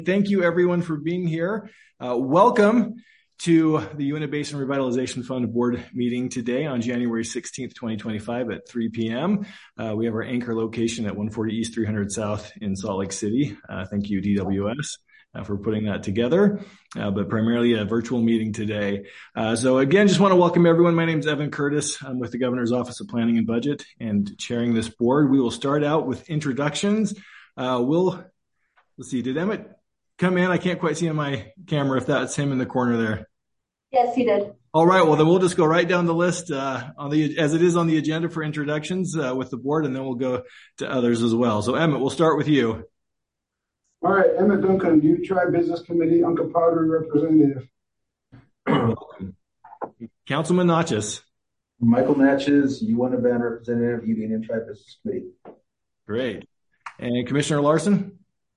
Thank you, everyone, for being here. Welcome to the Uinta Basin Revitalization Fund Board meeting today on January 16th, 2025 at 3 p.m. We have our anchor location at 140 East 300 South in Salt Lake City. Thank you, DWS, for putting that together, but primarily a virtual meeting today. So again, just want to welcome everyone. My name is Evan Curtis. I'm with the Governor's Office of Planning and Budget and chairing this board. We will start out with introductions. Let's see, did Emmett come in? I can't quite see on my camera if that's him in the corner there. Yes, he did. All right, well, then we'll just go right down the list as it is on the agenda for introductions with the board, and then we'll go to others as well. So, Emmett, we'll start with you. All right, Emmett Duncan, Ute Tribe Business Committee, Uncompahgre Representative. Councilman Natchez. Michael Natchez, Uinta Representative, Ute Indian Tribe Business Committee. Great. And Commissioner Larson?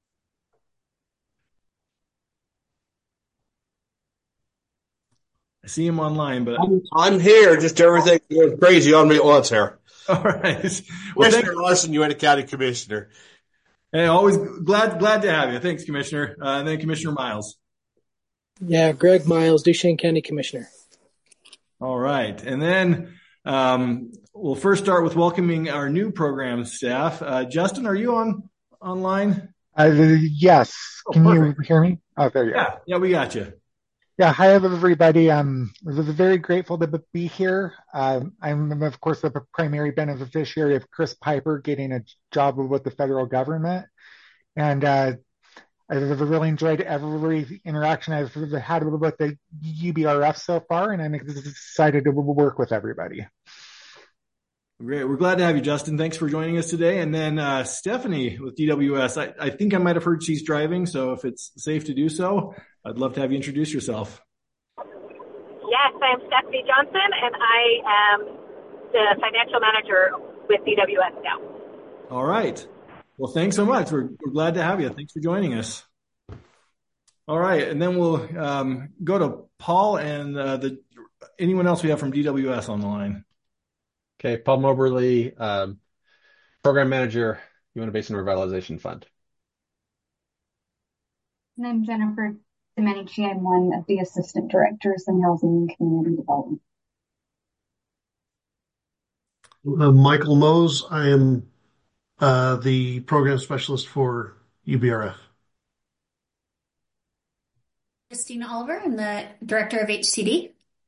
I see him online, but I'm here. Just everything going crazy on me at once here. All right. Well, Commissioner Larson, Uinta County Commissioner. Hey, always glad to have you. Thanks, Commissioner. And then Commissioner Miles. Yeah, Greg Miles, Duchesne County Commissioner. All right. And then we'll first start with welcoming our new program staff. Justin, are you online? Yes. Can you hear me? Oh, there you go. Yeah, we got you. Yeah, hi everybody. I'm very grateful to be here. I'm of course the primary beneficiary of Chris Piper getting a job with the federal government, and I've really enjoyed every interaction I've had with the UBRF so far, and I'm excited to work with everybody. Great. We're glad to have you, Justin. Thanks for joining us today. And then Stephanie with DWS. I think I might have heard she's driving, so if it's safe to do so, I'd love to have you introduce yourself. Yes, I'm Stephanie Johnson, and I am the financial manager with DWS now. All right. Well, thanks so much. We're glad to have you. Thanks for joining us. All right. And then we'll go to Paul and anyone else we have from DWS on the line. Okay, Paul Moberly, Program Manager, Uinta Basin Revitalization Fund. And I'm Jennifer Domenici. I'm one of the Assistant Directors in Housing and Community Development. Michael Mose. I am the Program Specialist for UBRF. Christina Oliver. I'm the Director of HCD.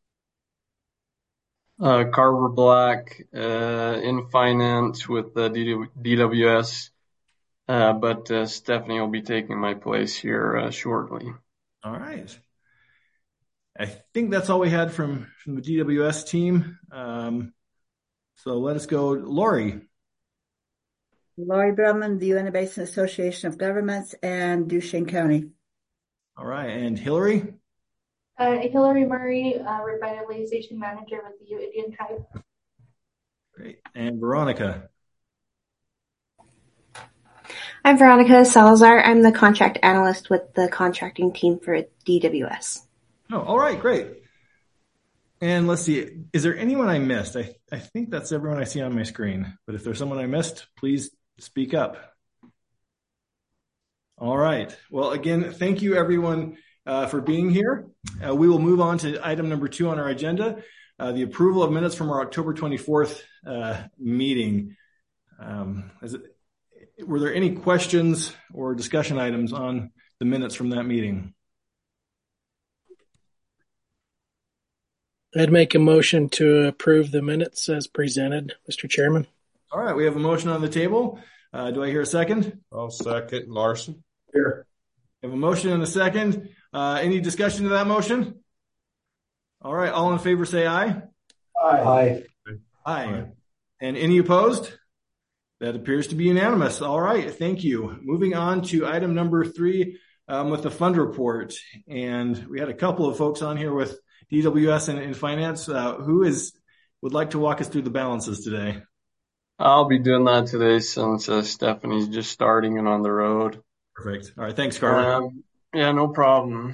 Carver Black, in finance with the DWS, but Stephanie will be taking my place here shortly. All right. I think that's all we had from the DWS team. So let us go, Lori. Lori Brumman, the Uinta Basin Association of Governments and Duchesne County. All right. And Hillary? Hillary Murray, Revitalization Manager with the Ute Indian Tribe. Great. And Veronica? I'm Veronica Salazar. I'm the contract analyst with the contracting team for DWS. Oh, all right. Great. And let's see. Is there anyone I missed? I think that's everyone I see on my screen. But if there's someone I missed, please speak up. All right. Well, again, thank you, everyone, for being here. We will move on to item number 2 on our agenda, the approval of minutes from our October 24th meeting. Were there any questions or discussion items on the minutes from that meeting? I'd make a motion to approve the minutes as presented, Mr. Chairman. All right, we have a motion on the table. Do I hear a second? I'll second. Larson. Here. We have a motion and a second. Any discussion to that motion? All right, all in favor say aye. Aye. Aye. And any opposed? That appears to be unanimous. All right, thank you. Moving on to item number 3 with the fund report. And we had a couple of folks on here with DWS and finance. Who would like to walk us through the balances today? I'll be doing that today since Stephanie's just starting and on the road. Perfect. All right, thanks, Carter. Yeah, no problem.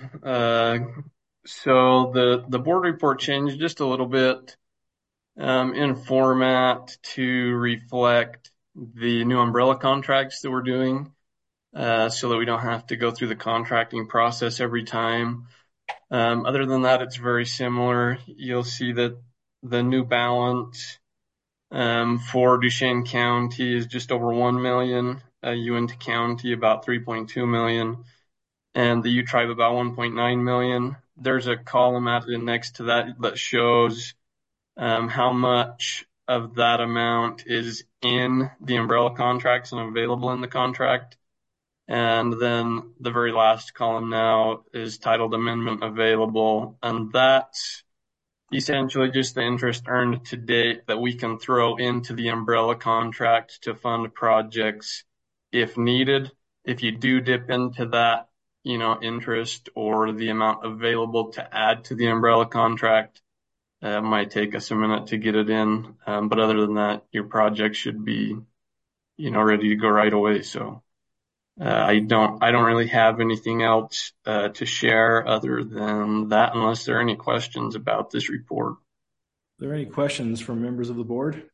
So the board report changed just a little bit in format to reflect the new umbrella contracts that we're doing. so that we don't have to go through the contracting process every time. Other than that, it's very similar. You'll see that the new balance for Duchesne County is just over 1 million, Uinta County about 3.2 million, and the U Tribe about 1.9 million. There's a column added next to that shows how much of that amount is in the umbrella contracts and available in the contract. And then the very last column now is titled Amendment Available, and that's essentially just the interest earned to date that we can throw into the umbrella contract to fund projects if needed. If you do dip into that, interest or the amount available to add to the umbrella contract, it might take us a minute to get it in. But other than that, your project should be, ready to go right away. So I don't really have anything else to share other than that, unless there are any questions about this report. Are there any questions from members of the board?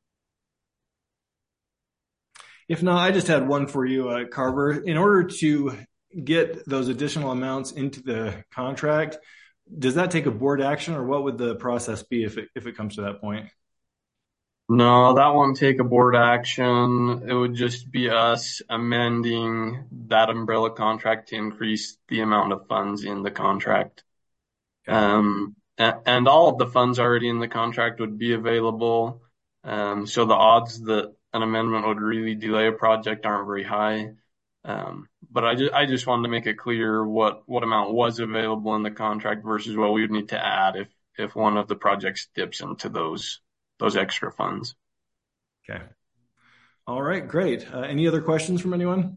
If not, I just had one for you, Carver. In order to get those additional amounts into the contract, does that take a board action, or what would the process be if it comes to that point? No, that won't take a board action. It would just be us amending that umbrella contract to increase the amount of funds in the contract. Okay. And all of the funds already in the contract would be available. So the odds that an amendment would really delay a project aren't very high. But I just wanted to make it clear what amount was available in the contract versus what we would need to add if one of the projects dips into those extra funds. Okay. All right, great. Any other questions from anyone?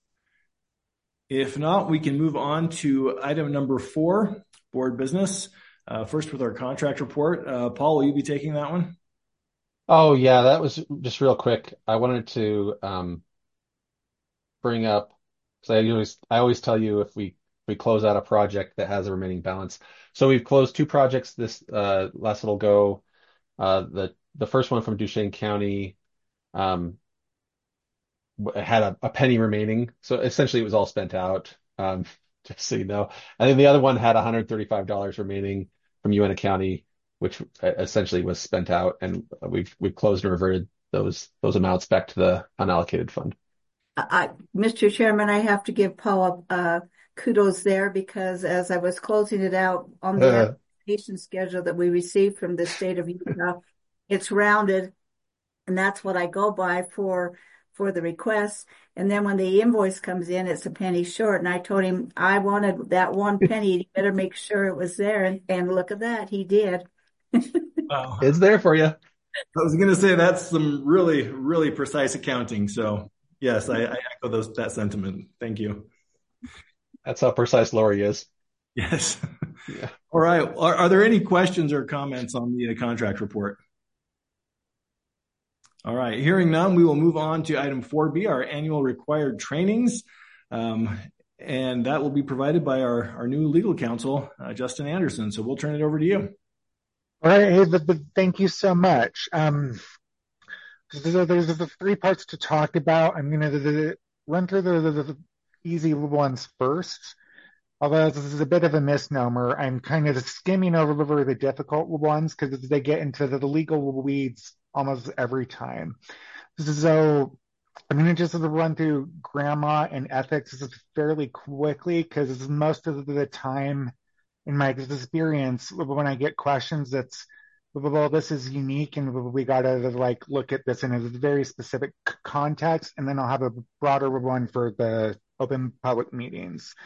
If not, we can move on to item number 4, board business. First with our contract report. Paul, will you be taking that one? Oh, yeah, that was just real quick. I wanted to bring up, because I always tell you if we close out a project that has a remaining balance. So we've closed 2 projects this last little go. The first one from Duchesne County had a penny remaining, so essentially it was all spent out. Just so you know, and then the other one had $135 remaining from Uinta County, which essentially was spent out, and we've closed and reverted those amounts back to the unallocated fund. Mr. Chairman, I have to give Paul kudos there, because as I was closing it out on the application schedule that we received from the state of Utah, it's rounded, and that's what I go by for the request. And then when the invoice comes in, it's a penny short. And I told him I wanted that 1 penny. You better make sure it was there. And look at that. He did. Wow. It's there for you. I was going to say that's some really, really precise accounting. So yes, I echo that sentiment. Thank you. That's how precise Lori is. Yes. Yeah. All right. Are there any questions or comments on the contract report? All right. Hearing none, we will move on to item 4B, our annual required trainings. And that will be provided by our new legal counsel, Justin Anderson. So we'll turn it over to you. All right. Thank you so much. So there's 3 parts to talk about. I'm going to run through the easy ones first. Although this is a bit of a misnomer, I'm kind of skimming over the difficult ones because they get into the legal weeds almost every time. So I'm going to just run through grandma and ethics fairly quickly, because most of the time in my experience, when I get questions that's, well, this is unique and we got to look at this in a very specific context, and then I'll have a broader one for the open public meetings.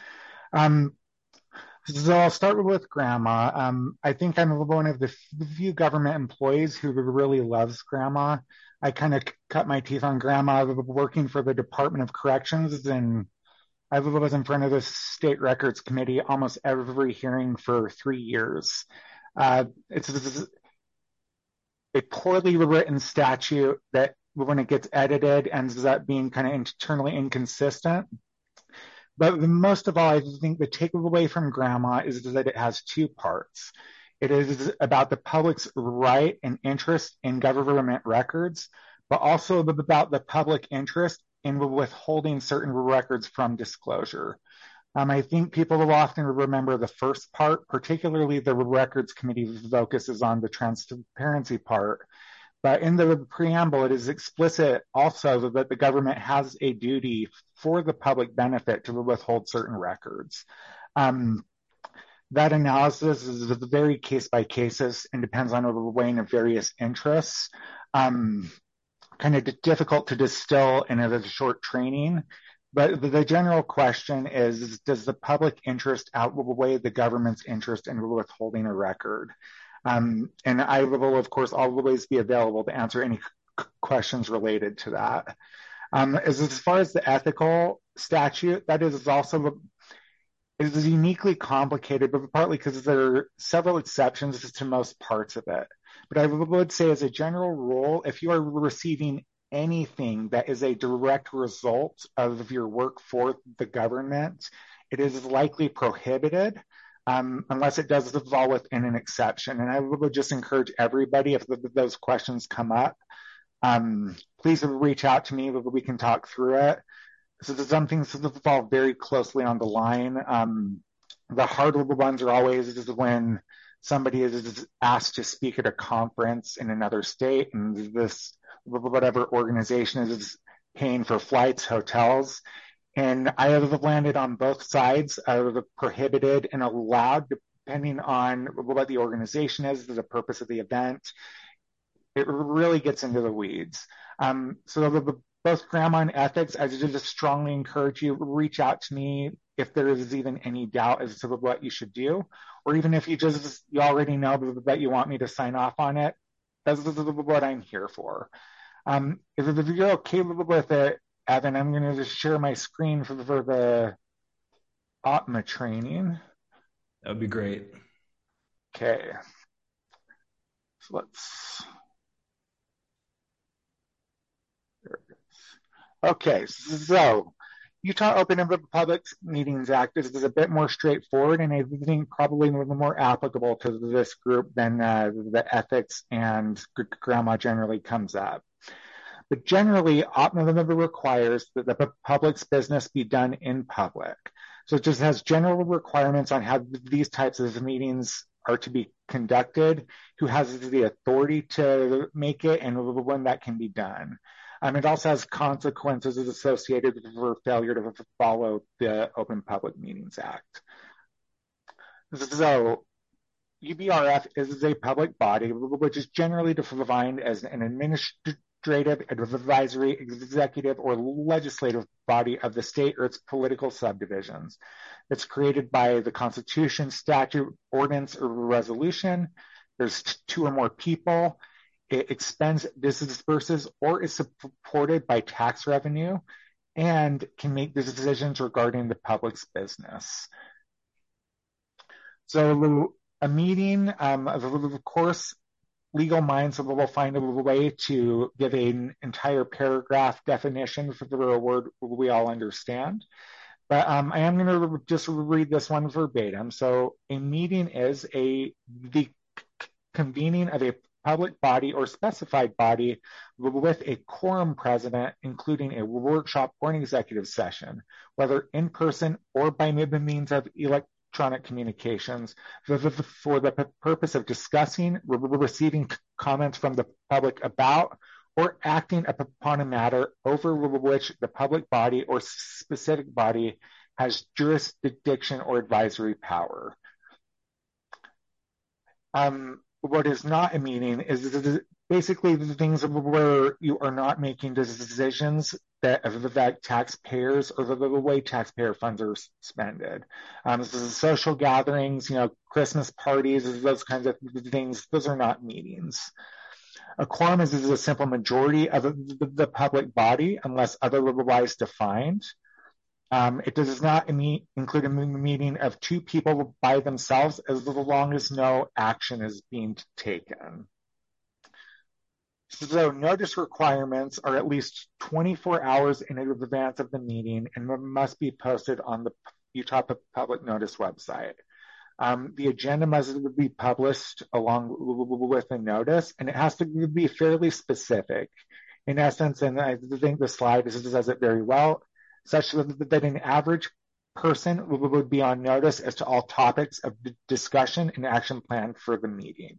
So I'll start with grandma. I think I'm one of the few government employees who really loves grandma. I kind of cut my teeth on grandma working for the Department of Corrections, and I was in front of the State Records Committee almost every hearing for 3 years. It's a poorly written statute that when it gets edited ends up being kind of internally inconsistent. But most of all, I think the takeaway from grandma is that it has 2 parts. It is about the public's right and interest in government records, but also about the public interest in withholding certain records from disclosure. I think people will often remember the first part, particularly the Records Committee focuses on the transparency part. But in the preamble, it is explicit also that the government has a duty for the public benefit to withhold certain records. That analysis is very case by cases and depends on a weighing of various interests. Kind of difficult to distill in a short training. But the general question is, does the public interest outweigh the government's interest in withholding a record? And I will, of course, always be available to answer any questions related to that. As far as the ethical statute, that is also it is uniquely complicated, but partly because there are several exceptions to most parts of it. But I would say as a general rule, if you are receiving anything that is a direct result of your work for the government, it is likely prohibited unless it does fall within an exception. And I would just encourage everybody, if those questions come up, please reach out to me, we can talk through it. So some things fall very closely on the line. The harder ones are always when somebody is asked to speak at a conference in another state, and this whatever organization is paying for flights, hotels. And I have landed on both sides of prohibited and allowed, depending on what the organization is, the purpose of the event. It really gets into the weeds. So both Grandma and Ethics, I just strongly encourage you, reach out to me if there is even any doubt as to what you should do, or even if you already know that you want me to sign off on it. That's what I'm here for. If you're okay with it, Evan, I'm going to just share my screen for the OPMA training. That would be great. Okay. So let's... Okay, so Utah Open and Public Meetings Act is a bit more straightforward, and I think probably more applicable to this group than the ethics and Grandma generally comes up. But generally, OPMA requires that the public's business be done in public. So it just has general requirements on how these types of meetings are to be conducted, who has the authority to make it, and when that can be done. It also has consequences associated for failure to follow the Open Public Meetings Act. So UBRF is a public body, which is generally defined as an administrative, advisory, executive, or legislative body of the state or its political subdivisions. It's created by the Constitution, statute, ordinance, or resolution. There's two or more people. It expends, disburses, or is supported by tax revenue, and can make decisions regarding the public's business. So a meeting, of course, legal minds will find a way to give an entire paragraph definition for the word we all understand. But I am going to just read this one verbatim. So a meeting is the convening of a public body or specified body with a quorum present, including a workshop or an executive session, whether in person or by means of electronic communications, for the purpose of discussing, receiving comments from the public about, or acting upon a matter over which the public body or specific body has jurisdiction or advisory power. What is not a meeting is basically the things where you are not making decisions that affect taxpayers or the way taxpayer funds are spent. This is social gatherings, Christmas parties, those kinds of things. Those are not meetings. A quorum is a simple majority of the public body unless otherwise defined. It does not include a meeting of two people by themselves as long as no action is being taken. So notice requirements are at least 24 hours in advance of the meeting and must be posted on the Utah Public Notice website. The agenda must be published along with the notice, and it has to be fairly specific. In essence, and I think the slide does it very well, such that an average person would be on notice as to all topics of discussion and action plan for the meeting.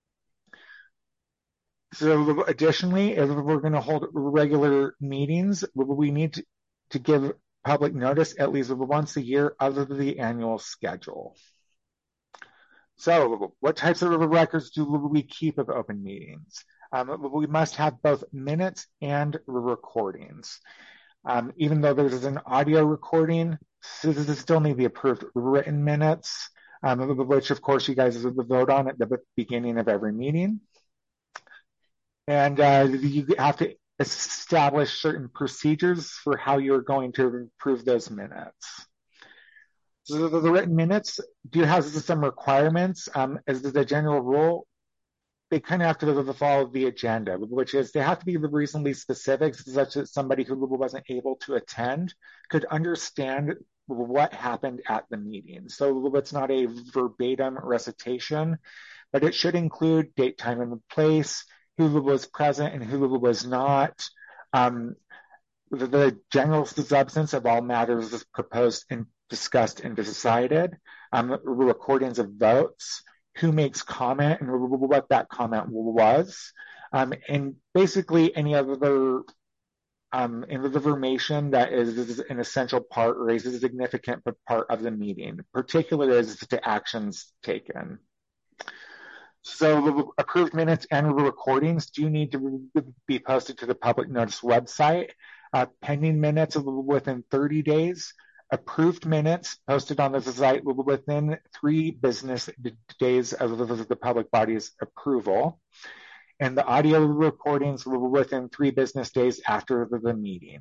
So additionally, if we're going to hold regular meetings, we need to give public notice at least once a year other than the annual schedule. So what types of records do we keep of open meetings? We must have both minutes and recordings. Even though there's an audio recording, this still need the approved written minutes, which of course you guys vote on at the beginning of every meeting. And you have to establish certain procedures for how you're going to approve those minutes. So the written minutes do have some requirements. As the general rule, they kind of have to follow the agenda, which is they have to be reasonably specific, such that somebody who wasn't able to attend could understand what happened at the meeting. So it's not a verbatim recitation, but it should include date, time, and place, who was present and who was not, the general substance of all matters is proposed and discussed and decided, recordings of votes, who makes comment and what that comment was, and basically any other information that is an essential part or is a significant part of the meeting, particularly as to actions taken. So approved minutes and recordings do need to be posted to the public notice website. Pending minutes within 30 days. Approved minutes posted on the site within 3 business days of the public body's approval. And the audio recordings within 3 business days after the meeting.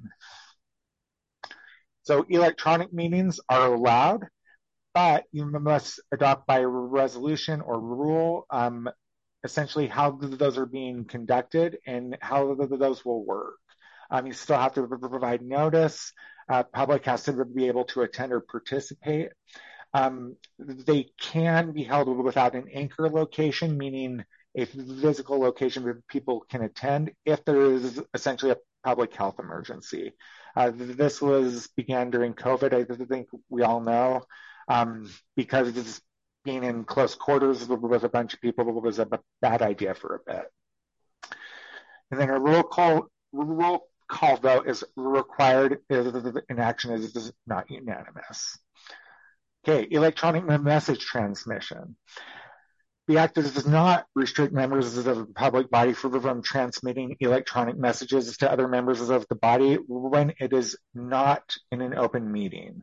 So electronic meetings are allowed, but you must adopt by resolution or rule essentially how those are being conducted and how those will work. You still have to provide notice. Public has to be able to attend or participate. They can be held without an anchor location, meaning a physical location where people can attend if there is essentially a public health emergency. This began during COVID, I think we all know. Because it's being in close quarters with a bunch of people was a bad idea for a bit. And then a roll call vote is required if an action is not unanimous. Okay, electronic message transmission. The act does not restrict members of the public body from transmitting electronic messages to other members of the body when it is not in an open meeting.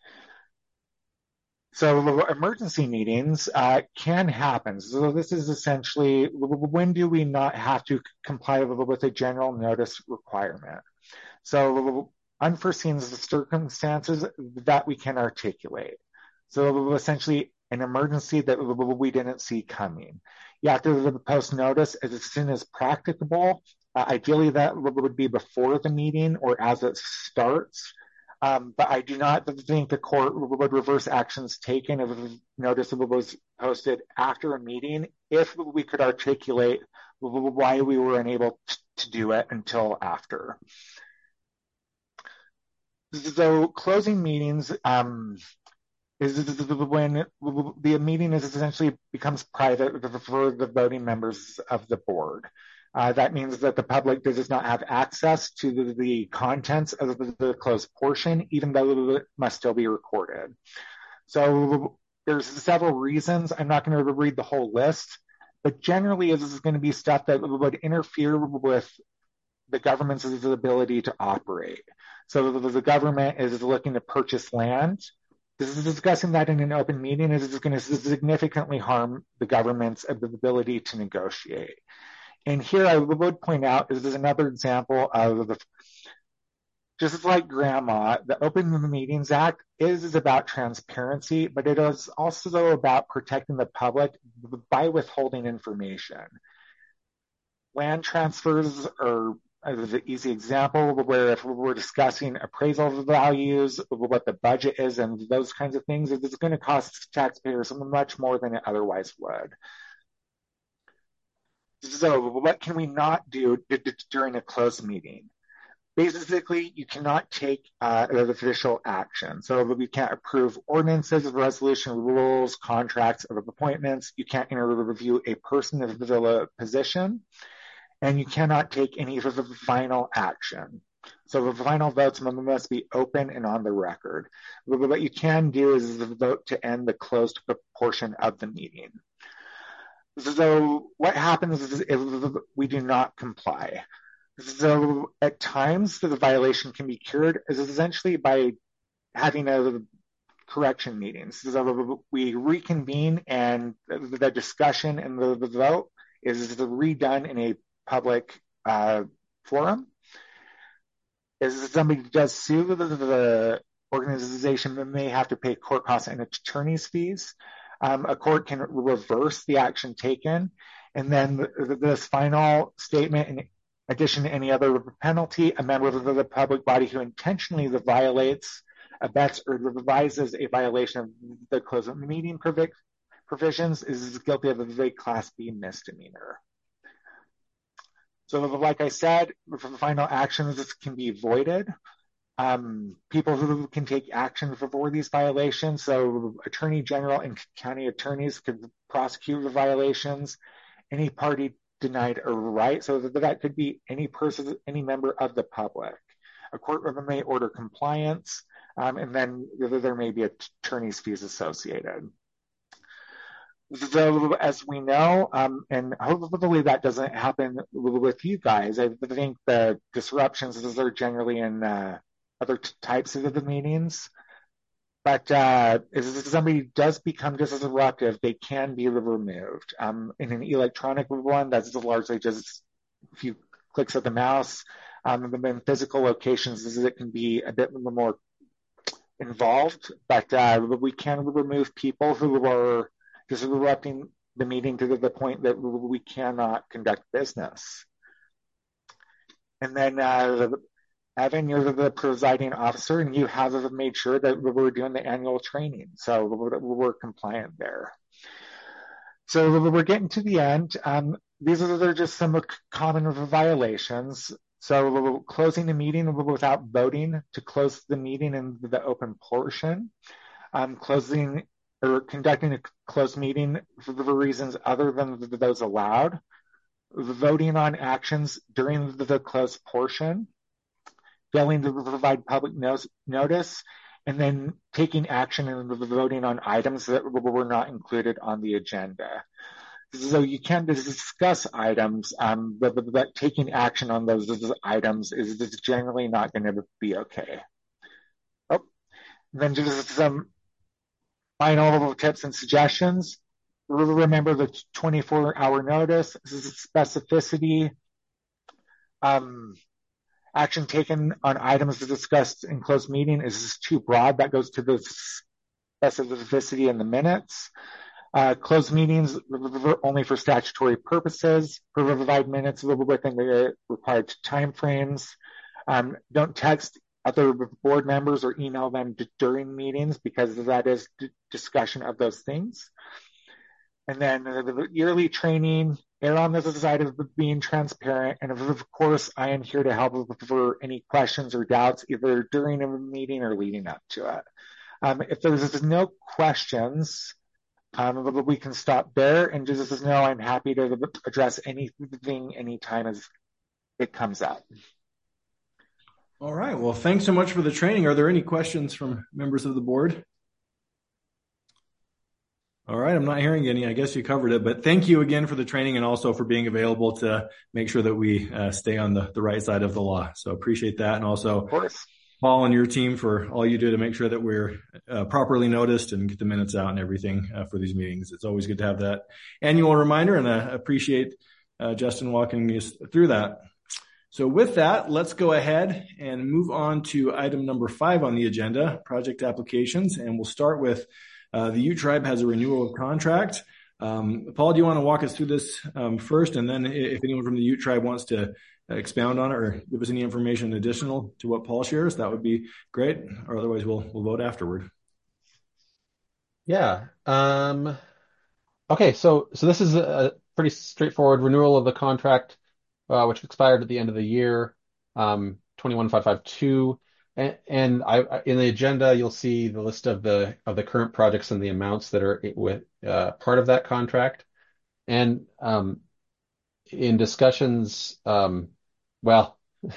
So emergency meetings can happen. So this is essentially, when do we not have to comply with a general notice requirement? So unforeseen circumstances that we can articulate. So essentially an emergency that we didn't see coming. You have to post notice as soon as practicable. Ideally that would be before the meeting or as it starts. But I do not think the court would reverse actions taken if notice was posted after a meeting if we could articulate why we were unable to do it until after. So closing meetings is when the meeting is essentially becomes private for the voting members of the board. That means that the public does not have access to the contents of the closed portion, even though it must still be recorded. So there's several reasons. I'm not going to read the whole list, but generally this is going to be stuff that would interfere with the government's ability to operate. So the government is looking to purchase land. This is discussing that in an open meeting. This is going to significantly harm the government's ability to negotiate. And here I would point out, this is another example of, just like grandma, the Open Meetings Act is about transparency, but it is also about protecting the public by withholding information. Land transfers are the easy example where if we're discussing appraisal values, what the budget is, and those kinds of things, it's going to cost taxpayers much more than it otherwise would. So what can we not do during a closed meeting? Basically, you cannot take official action. So we can't approve ordinances, resolution, rules, contracts, or appointments. You can't review a person of the position, and you cannot take any of the final action. So the final votes must be open and on the record. What you can do is vote to end the closed portion of the meeting. So what happens is if we do not comply. So at times the violation can be cured is essentially by having a correction meeting. So we reconvene and the discussion and the vote is redone in a public forum. If somebody does sue, the organization may have to pay court costs and attorney's fees. A court can reverse the action taken, and then this final statement, in addition to any other penalty, a member of the public body who intentionally violates, abets, or revises a violation of the closed meeting provisions is guilty of a Class B misdemeanor. So like I said, for the final actions, this can be voided. People who can take action for these violations, so Attorney General and county attorneys could prosecute the violations. Any party denied a right, so that could be any person, any member of the public. A court may order compliance, and then there may be attorney's fees associated. So as we know, and hopefully that doesn't happen with you guys, I think the disruptions are generally in other types of the meetings. But if somebody does become disruptive, they can be removed. In an electronic one, that's largely just a few clicks of the mouse. In physical locations, it can be a bit more involved, but we can remove people who are disrupting the meeting to the point that we cannot conduct business. And then Evan, you're the presiding officer, and you have made sure that we're doing the annual training, so we're compliant there. So we're getting to the end. These are just some common violations. So closing the meeting without voting to close the meeting in the open portion, closing or conducting a closed meeting for the reasons other than those allowed, voting on actions during the closed portion, failing to provide public notice, and then taking action and voting on items that were not included on the agenda. So you can discuss items, but taking action on those items is generally not going to be okay. Oh, then just some final tips and suggestions. Remember the 24-hour notice, specificity, action taken on items discussed in closed meeting is too broad. That goes to the specificity in the minutes. Closed meetings only for statutory purposes. Provide minutes within the required time frames. Don't text other board members or email them during meetings because that is discussion of those things. And then the yearly training, err on the side of being transparent. And of course, I am here to help for any questions or doubts, either during a meeting or leading up to it. If there's no questions, we can stop there and just know I'm happy to address anything anytime as it comes up. All right. Well, thanks so much for the training. Are there any questions from members of the board? All right. I'm not hearing any. I guess you covered it, but thank you again for the training and also for being available to make sure that we stay on the right side of the law. So appreciate that. And also, of course, Paul and your team for all you do to make sure that we're properly noticed and get the minutes out and everything for these meetings. It's always good to have that annual reminder, and I appreciate Justin walking us through that. So with that, let's go ahead and move on to item number 5 on the agenda, project applications. And we'll start with the Ute Tribe has a renewal of contract. Paul, do you want to walk us through this first? And then if anyone from the Ute Tribe wants to expound on it or give us any information additional to what Paul shares, that would be great. Or otherwise, we'll vote afterward. Yeah. Okay. So this is pretty straightforward renewal of the contract, which expired at the end of the year, 21552. And in the agenda, you'll see the list of the current projects and the amounts that are with part of that contract. And in discussions, well,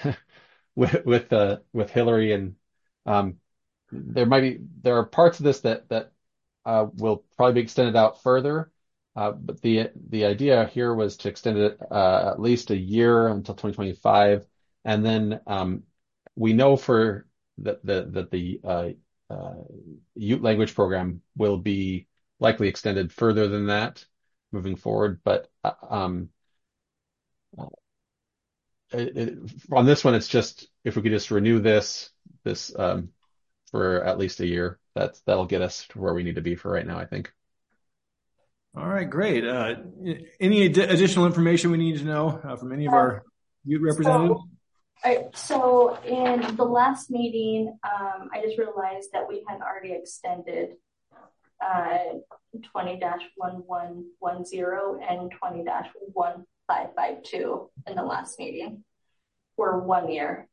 with Hillary and there are parts of this that will probably be extended out further. But the idea here was to extend it at least a year until 2025, and then we know for that the Ute language program will be likely extended further than that moving forward. But on this one, it's just if we could just renew this for at least a year, that'll get us to where we need to be for right now, I think. All right, great. Any additional information we need to know from any of our Ute representatives? So in the last meeting, I just realized that we had already extended 20-1110 and 20-1552 in the last meeting for 1 year.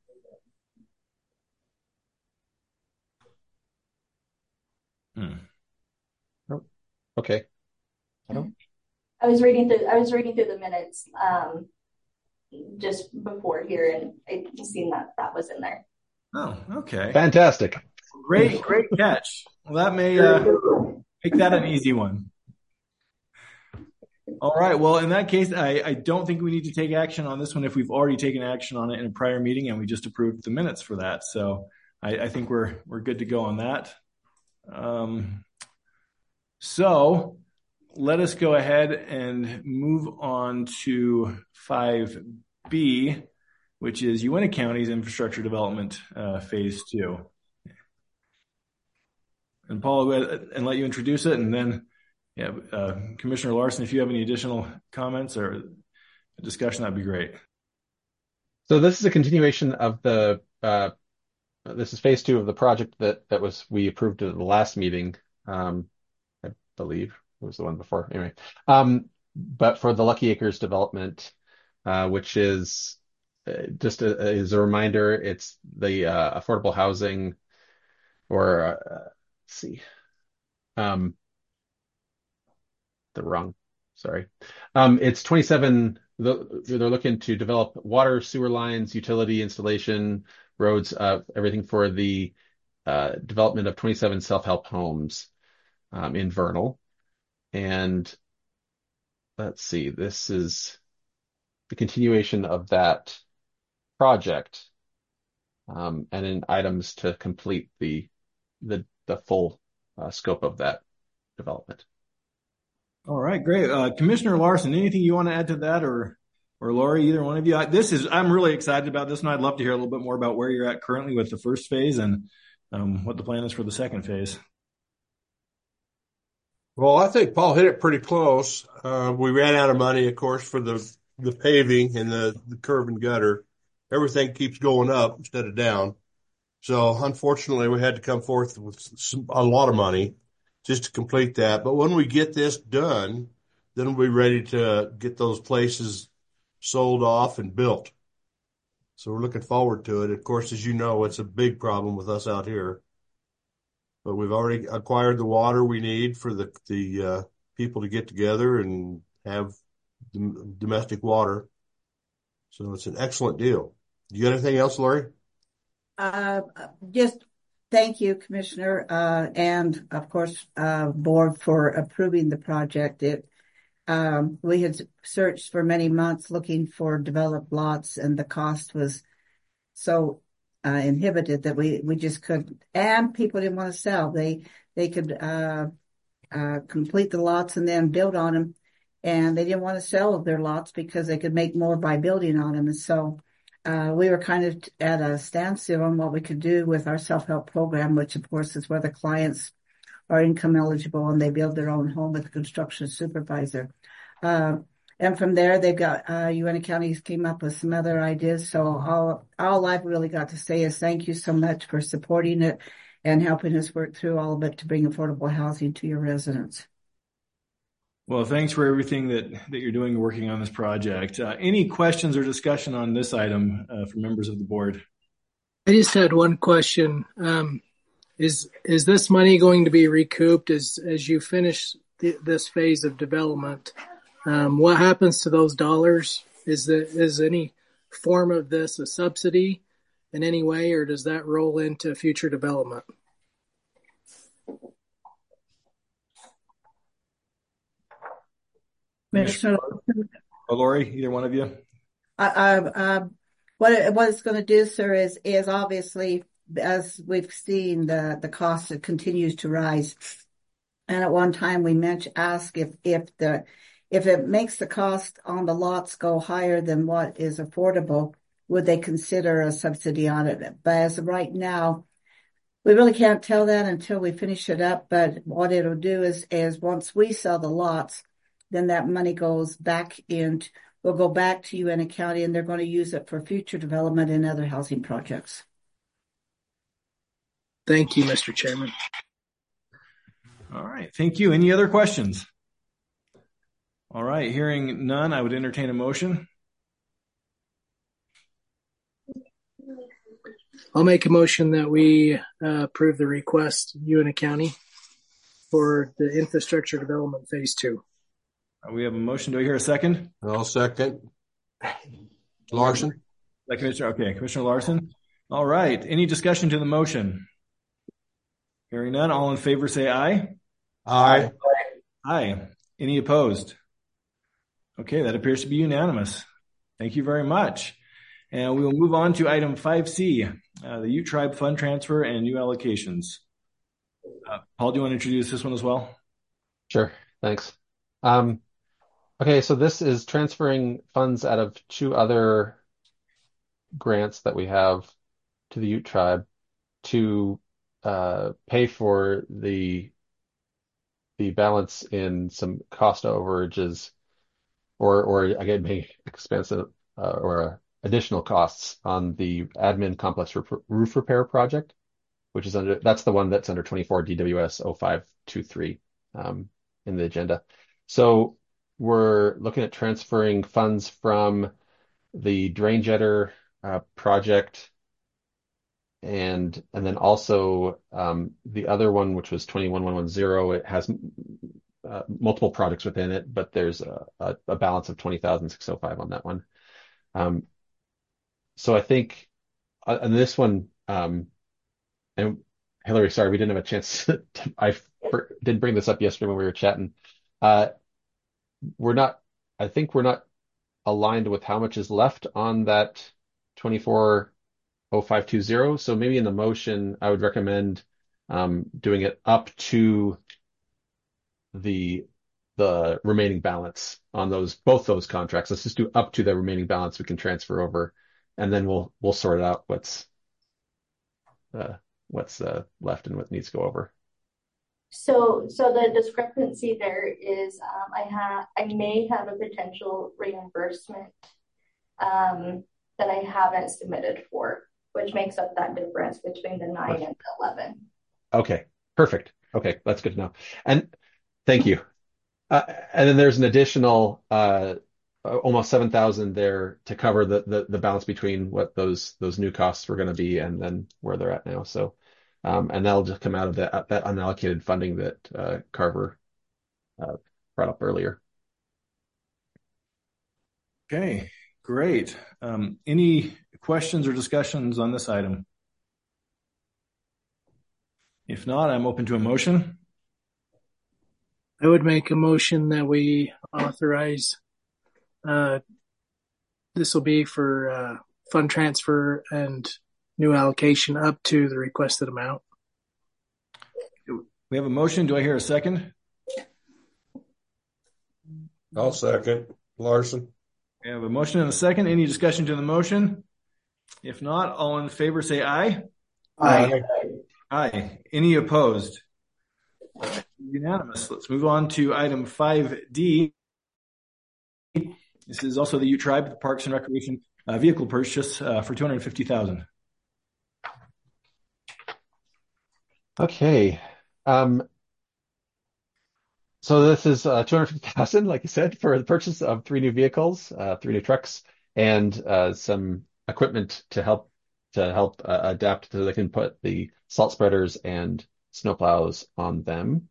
Okay. I was reading through the minutes just before here, and I seen that was in there. Oh, okay. Fantastic. Great catch. Well, that may make that an easy one. All right. Well, in that case, I don't think we need to take action on this one if we've already taken action on it in a prior meeting and we just approved the minutes for that. So I think we're good to go on that. So let us go ahead and move on to 5B, which is Uintah County's infrastructure development phase 2. And Paul, I'll go ahead and let you introduce it, and then Commissioner Larson, if you have any additional comments or discussion, that'd be great. So this is a continuation of this is phase 2 of the project that we approved at the last meeting. I believe it was the one before. Anyway, but for the Lucky Acres development, which is just as a reminder, it's the affordable housing, or let's see, it's 27. They're looking to develop water, sewer lines, utility installation, roads, everything for the development of 27 self-help homes in Vernal. And let's see, this is the continuation of that project, and in items to complete the full scope of that development. All right, great. Commissioner Larson, anything you want to add to that, or Lori, either one of you? I'm really excited about this, and I'd love to hear a little bit more about where you're at currently with the first phase and what the plan is for the second phase. Well, I think Paul hit it pretty close. We ran out of money, of course, for the paving and the curb and gutter. Everything keeps going up instead of down. So unfortunately, we had to come forth with a lot of money just to complete that. But when we get this done, then we'll be ready to get those places sold off and built. So we're looking forward to it. Of course, as you know, it's a big problem with us out here. But we've already acquired the water we need for the people to get together and have domestic water. So it's an excellent deal. You got anything else, Lori? Just thank you, Commissioner, and of course, board for approving the project. We had searched for many months looking for developed lots, and the cost was so inhibited that we just couldn't, and people didn't want to sell. They could complete the lots and then build on them, and they didn't want to sell their lots because they could make more by building on them. And so we were kind of at a standstill on what we could do with our self-help program, which of course is where the clients are income eligible and they build their own home with a construction supervisor. And from there, they've got, Uintah County came up with some other ideas. So all I've really got to say is thank you so much for supporting it and helping us work through all of it to bring affordable housing to your residents. Well, thanks for everything that you're doing working on this project. Any questions or discussion on this item from members of the board? I just had one question. Is this money going to be recouped as you finish this phase of development? What happens to those dollars? Is any form of this a subsidy in any way, or does that roll into future development? Lori, either one of you? What it's going to do, sir, is obviously, as we've seen, the cost continues to rise. And at one time we asked if it makes the cost on the lots go higher than what is affordable, would they consider a subsidy on it? But as of right now, we really can't tell that until we finish it up. But what it'll do is once we sell the lots, then that money goes back will go back to UNT County, and they're going to use it for future development and other housing projects. Thank you, Mr. Chairman. All right. Thank you. Any other questions? All right. Hearing none, I would entertain a motion. I'll make a motion that we approve the request, UNT County, for the infrastructure development phase 2. We have a motion. Do I hear a second? I'll second. Larson? Commissioner Larson. All right. Any discussion to the motion? Hearing none, all in favor say aye. Aye. Aye. Any opposed? Okay, that appears to be unanimous. Thank you very much. And we will move on to item 5C, the Ute Tribe Fund Transfer and New Allocations. Paul, do you want to introduce this one as well? Sure, thanks. Okay, so this is transferring funds out of 2 other grants that we have to the Ute Tribe to pay for the balance in some cost overages or again, paying expensive or additional costs on the admin complex roof repair project, which is that's the one that's under 24 DWS 0523 in the agenda. So we're looking at transferring funds from the drain jetter project and then also the other one, which was 21110. It has multiple projects within it, but there's a balance of 20,605 on that one. So I think on this one, and Hillary, sorry, we didn't have a chance I did bring this up yesterday when we were chatting. I think we're not aligned with how much is left on that 240520. So maybe in the motion, I would recommend doing it up to the remaining balance on both those contracts. Let's just do up to the remaining balance we can transfer over, and then we'll sort out what's left and what needs to go over. So the discrepancy there is I may have a potential reimbursement that I haven't submitted for, which makes up that difference between the 9 and the 11. Okay, perfect. Okay, that's good to know. And thank you. And then there's an additional almost 7,000 there to cover the balance between what those new costs were going to be and then where they're at now. So. And that'll just come out of that unallocated funding that Carver brought up earlier. Okay, great. Any questions or discussions on this item? If not, I'm open to a motion. I would make a motion that we authorize, this will be for fund transfer and new allocation up to the requested amount. We have a motion. Do I hear a second? I'll second. Larson. We have a motion and a second. Any discussion to the motion? If not, all in favor say aye. Aye. Aye. Any opposed? Unanimous. Let's move on to item 5D. This is also the Ute Tribe, the Parks and Recreation vehicle purchase for $250,000. Okay. So this is $250,000, like I said, for the purchase of 3 new vehicles, 3 new trucks, and some equipment to help adapt so they can put the salt spreaders and snowplows on them.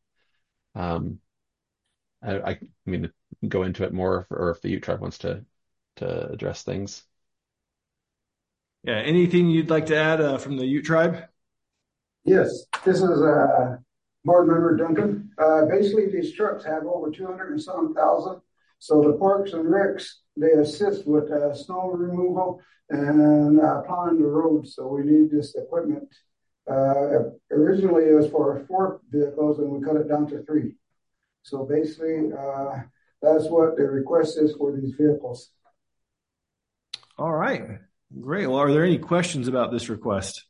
I mean, go into it more, or if the Ute Tribe wants to address things. Yeah. Anything you'd like to add from the Ute Tribe? Yes, this is Board Member Duncan. Basically, these trucks have over 200 and some thousand. So the Parks and Recs, they assist with snow removal and plowing the roads. So we need this equipment. Originally, it was for 4 vehicles, and we cut it down to 3. So basically, that's what the request is for these vehicles. All right. Great. Well, are there any questions about this request?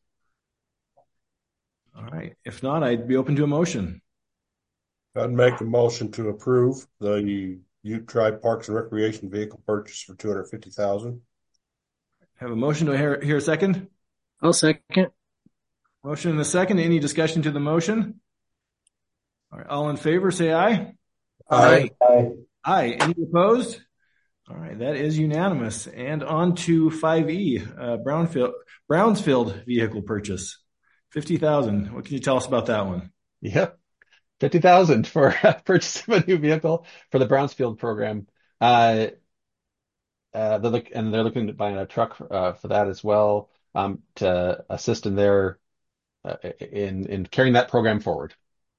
All right. If not, I'd be open to a motion. I'd make a motion to approve the Ute Tribe Parks and Recreation vehicle purchase for $250,000. Have a motion. Do I hear a second? I'll second. Motion and a second. Any discussion to the motion? All right. All in favor, say aye. Aye. Aye. Any opposed? All right. That is unanimous. And on to 5E, Brownsfield vehicle purchase. $50,000. What can you tell us about that one? Yep. $50,000 for purchase of a new vehicle for the Brownsfield program. They're looking to buy a truck for that as well, to assist in their in carrying that program forward.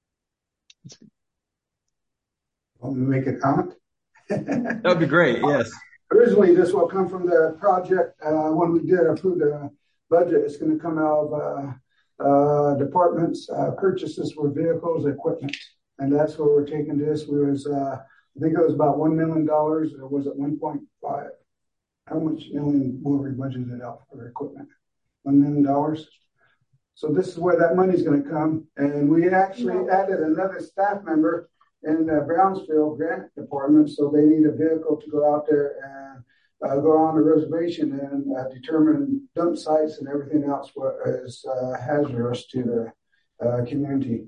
Want me to make a comment? That would be great. Yes. Originally, this will come from the project. When we did approve the budget, it's going to come out of departments purchases for vehicles, equipment, and that's where we're taking this. We was I think it was about $1 million, or was it 1.5? How much million were we budgeted out for equipment? $1 million. So this is where that money is going to come, and we actually added another staff member in the Brownsfield grant department, so they need a vehicle to go out there and go on the reservation and determine dump sites and everything else what is hazardous to the community.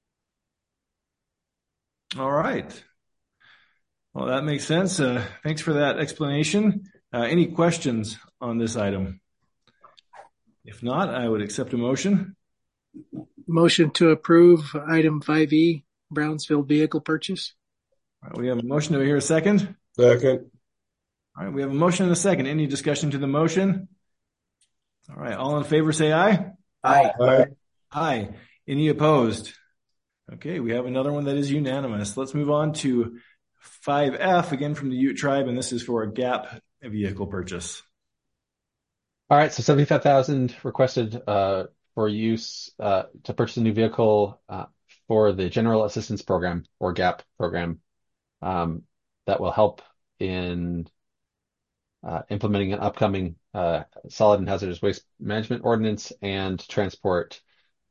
All right. Well, that makes sense. Thanks for that explanation. Any questions on this item? If not, I would accept a motion. Motion to approve item 5E, Brownsfield vehicle purchase. All right, we have a motion. Do we hear a second? Second. All right, we have a motion and a second. Any discussion to the motion? All right, all in favor say aye. Aye. Aye. Aye. Any opposed? Okay, we have another one that is unanimous. Let's move on to 5F, again from the Ute Tribe, and this is for a GAP vehicle purchase. All right, so $75,000 requested for use to purchase a new vehicle for the General Assistance Program, or GAP program, that will help in implementing an upcoming solid and hazardous waste management ordinance and transport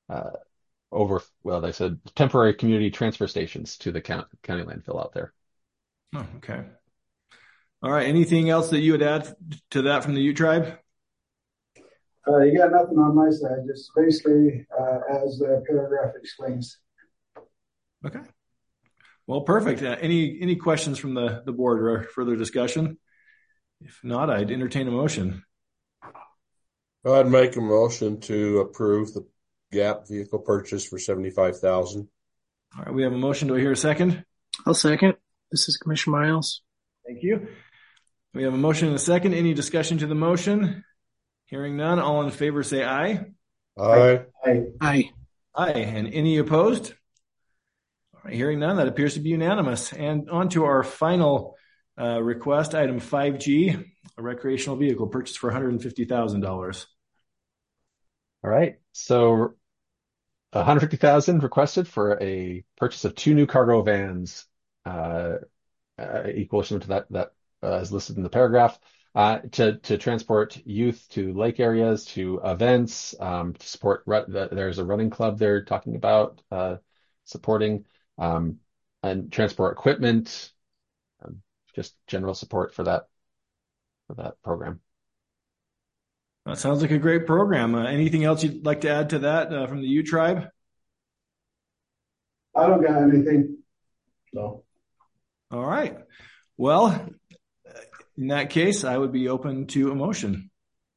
they said temporary community transfer stations to the county landfill out there. Oh, okay. All right. Anything else that you would add to that from the Ute Tribe? You got nothing on my side, just basically as the paragraph explains. Okay. Well, perfect. Any questions from the board or further discussion? If not, I'd entertain a motion. I'd make a motion to approve the GAP vehicle purchase for $75,000. All right. We have a motion. Do I hear a second? I'll second. This is Commissioner Miles. Thank you. We have a motion and a second. Any discussion to the motion? Hearing none, all in favor say aye. Aye. Aye. Aye. Aye. And any opposed? All right, hearing none, that appears to be unanimous. And on to our final request, item 5G, a recreational vehicle purchase for $150,000. All right, so $150,000 requested for a purchase of 2 new cargo vans, equal to that is listed in the paragraph, to transport youth to lake areas, to events, to support. There's a running club they're talking about supporting, and transport equipment, just general support for that program. That sounds like a great program. Anything else you'd like to add to that from the Ute Tribe? I don't got anything. So, all right. Well, in that case, I would be open to a motion.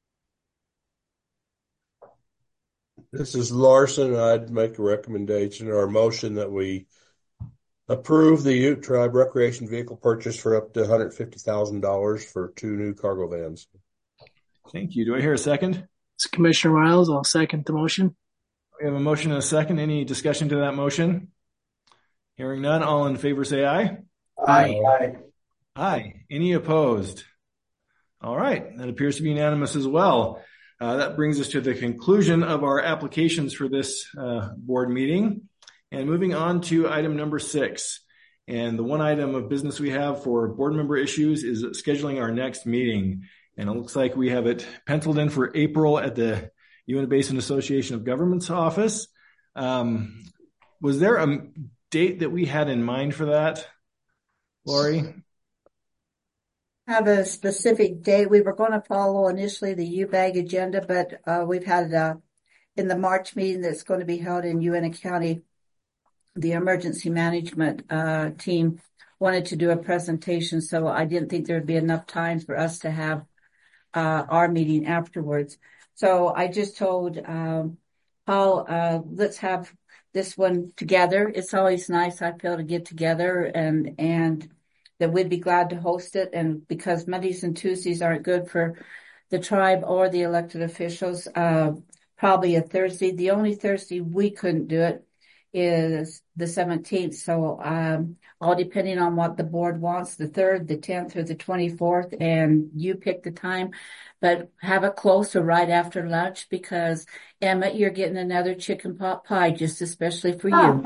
This is Larson. I'd make a recommendation or a motion that we approve the Ute Tribe recreation vehicle purchase for up to $150,000 for 2 new cargo vans. Thank you. Do I hear a second? It's Commissioner Miles. I'll second the motion. We have a motion and a second. Any discussion to that motion? Hearing none, all in favor say aye. Aye. Aye. Any opposed? All right. That appears to be unanimous as well. That brings us to the conclusion of our applications for this board meeting. And moving on to item number 6. And the one item of business we have for board member issues is scheduling our next meeting. And it looks like we have it penciled in for April at the Uinta Basin Association of Governments office. Was there a date that we had in mind for that, Lori? Have a specific date. We were going to follow initially the UBAG agenda, but we've had in the March meeting that's going to be held in Uinta County, the emergency management team wanted to do a presentation, so I didn't think there'd be enough time for us to have our meeting afterwards. So I just told Paul, let's have this one together. It's always nice, I feel, to get together and that we'd be glad to host it. And because Mondays and Tuesdays aren't good for the tribe or the elected officials, probably a Thursday. The only Thursday we couldn't do it is the 17th. So, all depending on what the board wants, the 3rd, the 10th, or the 24th, and you pick the time, but have it close or right after lunch because Emmett, you're getting another chicken pot pie, just especially for you.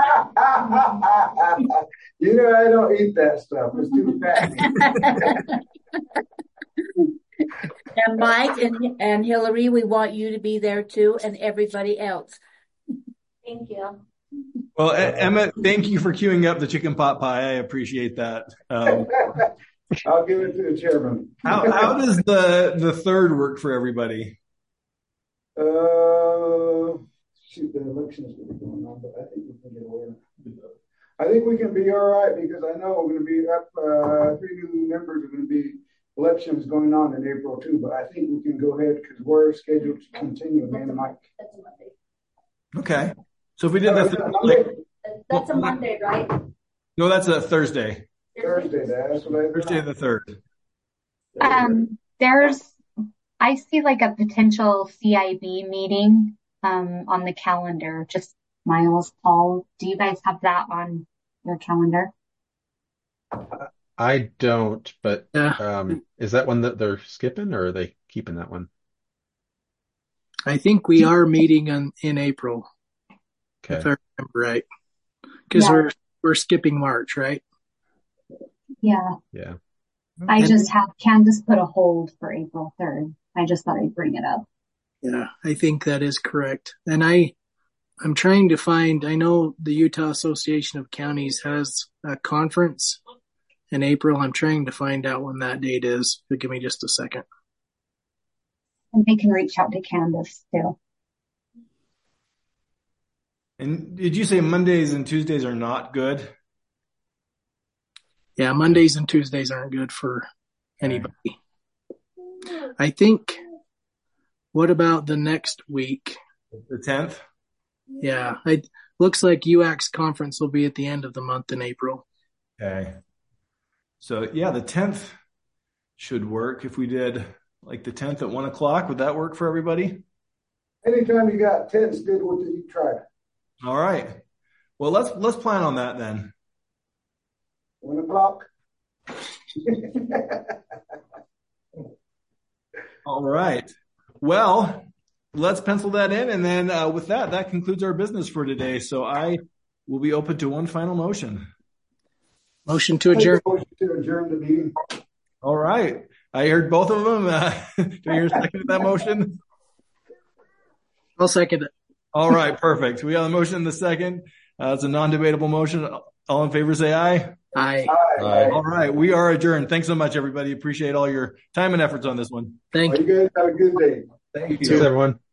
You know, I don't eat that stuff. It's too fatty. And Mike and Hillary, we want you to be there too, and everybody else. Thank you. Well, Emmett, thank you for queuing up the chicken pot pie. I appreciate that. I'll give it to the chairman. How does the 3rd work for everybody? Shoot, the election is going to be going on, but I think we can get away with it. I think we can be all right because I know we're going to be up. 3 new members are going to be elections going on in April too, but I think we can go ahead because we're scheduled to continue, man and Mike. That's a Monday. Okay. So if we did That's a Monday, right? No, that's a Thursday. Thursday, that's what I Thursday the 3rd. I see like a potential CIB meeting on the calendar. Just Miles, Paul, do you guys have that on your calendar? I don't, but is that one that they're skipping or are they keeping that one? I think we are meeting in April. Okay. If I remember right. Because we're skipping March, right? Yeah. Yeah. I just have Candace put a hold for April 3rd. I just thought I'd bring it up. Yeah, I think that is correct. And I'm trying to find, I know the Utah Association of Counties has a conference in April. I'm trying to find out when that date is. So give me just a second. And they can reach out to Candace too. And did you say Mondays and Tuesdays are not good? Yeah, Mondays and Tuesdays aren't good for anybody. I think, what about the next week? The 10th? Yeah, it looks like UAC's conference will be at the end of the month in April. Okay. So, yeah, the 10th should work. If we did like the 10th at 1 o'clock, would that work for everybody? Anytime you got 10's good with the tribe. All right. Well, let's plan on that then. 1 o'clock. All right. Well, let's pencil that in. And then with that concludes our business for today. So I will be open to one final motion. Motion to adjourn. Motion to adjourn the meeting. All right. I heard both of them. Do I hear a second to that motion? I'll second it. All right. Perfect. We have a motion in the second. It's a non-debatable motion. All in favor, say aye. Aye. Aye. All right. We are adjourned. Thanks so much, everybody. Appreciate all your time and efforts on this one. Thank you. You guys have a good day. Thank you. Thanks, everyone.